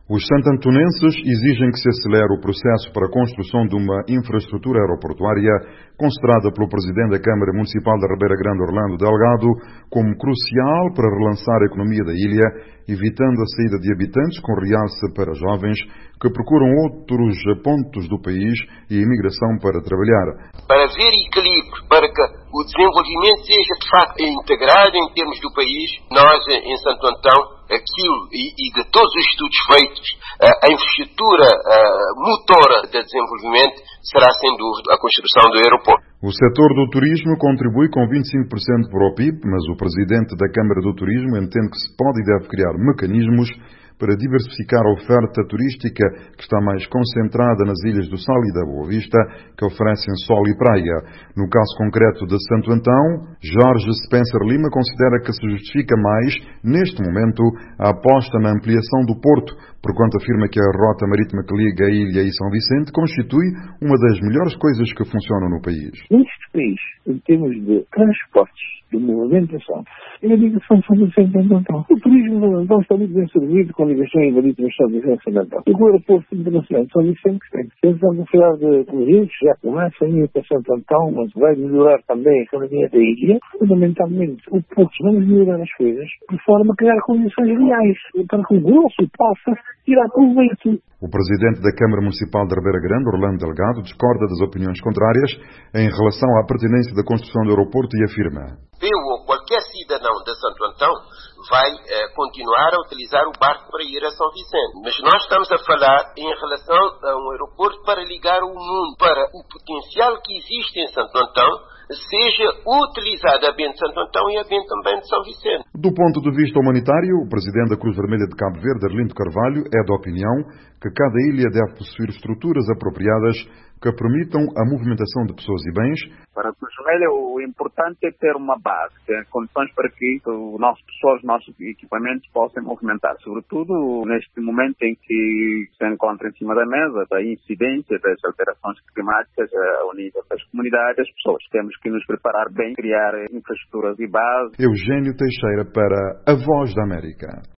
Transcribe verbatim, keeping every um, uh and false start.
Os santantonenses exigem que se acelere o processo para a construção de uma infraestrutura aeroportuária considerada pelo Presidente da Câmara Municipal da Ribeira Grande, Orlando Delgado, como crucial para relançar a economia da ilha, evitando a saída de habitantes, com realce para jovens que procuram outros pontos do país e a imigração para trabalhar. Para haver equilíbrio, para que o desenvolvimento seja de facto integrado em termos do país, nós em Santo Antão, aquilo e, e de todos os estudos feitos, a infraestrutura motora de desenvolvimento será sem dúvida a construção do aeroporto. O setor do turismo contribui com vinte e cinco por cento para o P I B, mas o Presidente da Câmara do Turismo entende que se pode e deve criar mecanismos para diversificar a oferta turística que está mais concentrada nas ilhas do Sal e da Boa Vista, que oferecem sol e praia. No caso concreto de Santo Antão, Jorge Spencer Lima considera que se justifica mais, neste momento, a aposta na ampliação do porto, porquanto afirma que a rota marítima que liga a ilha e São Vicente constitui uma das melhores coisas que funcionam no país. Neste país, em termos de transportes, de movimentação, e a ligação São Vicente e Santo Antão. O turismo não está muito bem servido com ligações marítimas São Vicente e Santo Antão. E o aeroporto internacional de São Vicente, que tem. Estamos a falar de Correios, já começa a ir para Santo Antão, mas vai melhorar também a economia da ilha. Fundamentalmente, o porto, vamos melhorar as coisas de forma a criar condições reais para que o grosso possa tirar proveito. O Presidente da Câmara Municipal de Ribeira Grande, Orlando Delgado, discorda das opiniões contrárias em relação à pertinência da construção do aeroporto e afirma: Eu ou qualquer cidadão de Santo Antão vai eh, continuar a utilizar o barco para ir a São Vicente. Mas nós estamos a falar em relação a um aeroporto para ligar o mundo, para o potencial que existe em Santo Antão seja utilizado a bem de Santo Antão e a bem também de São Vicente. Do ponto de vista humanitário, o Presidente da Cruz Vermelha de Cabo Verde, Arlindo Carvalho, é da opinião que cada ilha deve possuir estruturas apropriadas que permitam a movimentação de pessoas e bens. Para a Cruz Vermelha, o importante é ter uma base, ter condições para que as nossas pessoas, os nossos equipamentos possam movimentar. Sobretudo neste momento em que se encontra em cima da mesa da incidência das alterações climáticas ao nível das comunidades, das pessoas. Temos que nos preparar bem, criar infraestruturas e base. Eugênio Teixeira para A Voz da América.